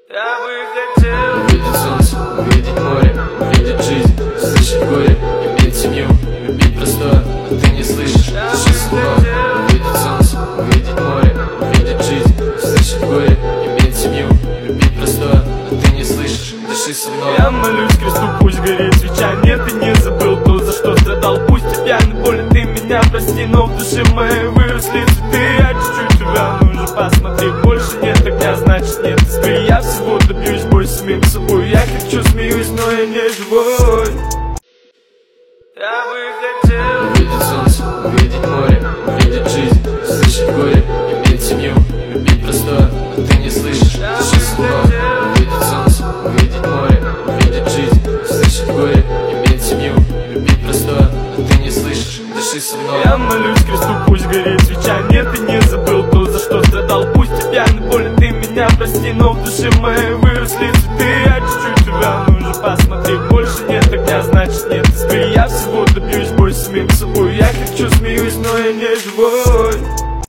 Я бы хотел увидеть солнце, увидеть море, увидеть жизнь, слышать горе, иметь семью, любить простое, но ты не слышишь, дыши со мной. Увидеть солнце, увидеть море, увидеть жизнь, слышать горе, иметь семью, любить простое, но ты не слышишь, дыши со мной. Я молюсь кресту, пусть горит свеча. Нет, ты не забыл то, за что страдал. Пусть тебя не болит, ты меня прости, но в душе моей выросли цветы. Я чуть-чуть тебя, ну же посмотри. Больше нет огня, значит нет искры. Я всего добьюсь, бой самим собой. Я кричу, смеюсь, но я не живой. Я бы хотел увидеть солнце, увидеть море, увидеть жизнь, слышать горе, иметь семью, любить простое, но ты не слышишь, дыши со мной. Увидеть солнце, увидеть море, увидеть жизнь, слышать горе, иметь семью, любить простое, но ты не слышишь, дыши со мной. Я молюсь кресту, пусть горит свеча. Нет, ты не забыл то, за что страдал. Пусть тебя не болит, ты меня прости, но в душе моей выросли цветы. Я чуть-чуть тебя, ну же посмотри. Больше нет огня, значит нет искры. Я всего добьюсь, бой самим собой. Я кричу, смеюсь, но я не живой.